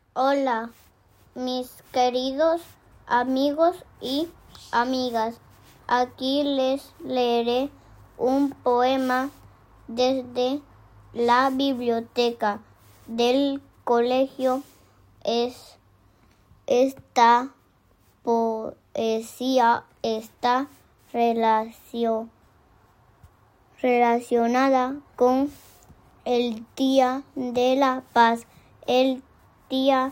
Hola, mis queridos amigos y amigas. Aquí les leeré un poema desde la biblioteca del colegio. Esta poesía está relacionada con el Día de la Paz, el día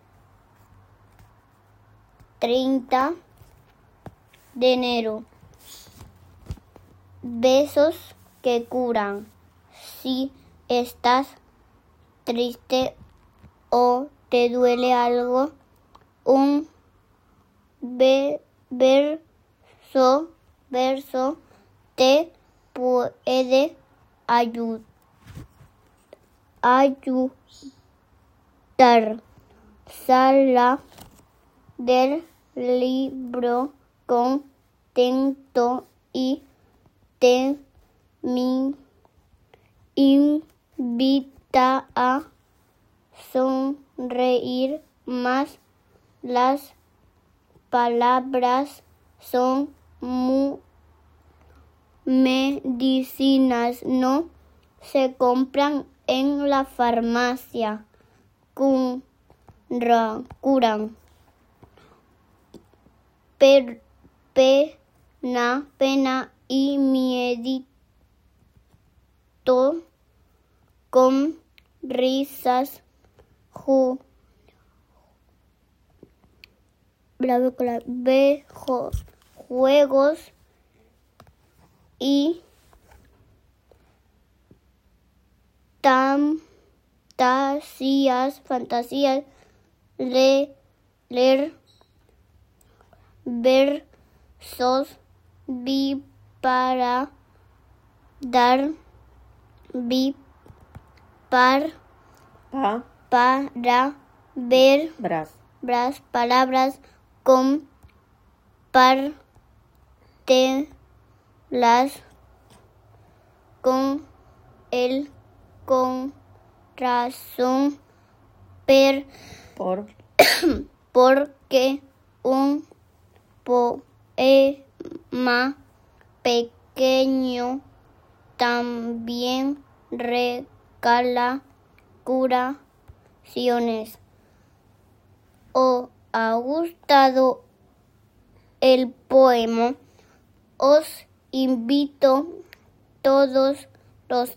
30 de enero. Besos que curan. Si estás triste o te duele algo, un verso te puede ayudar. Sala del libro contento y te invita a sonreír más. Las palabras son medicinas, no se compran en la farmacia. Curan. Pena y miedito con risas, juegos y fantasías, leer versos para ver palabras, compártelas con el corazón, porque un poema pequeño también regala curaciones. ¿Os ha gustado el poema? Os invito todos los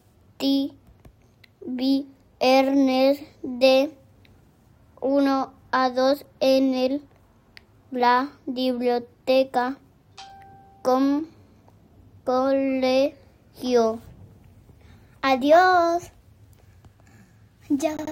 viernes de 1 a 2 en la biblioteca colegio. Adiós. Ya.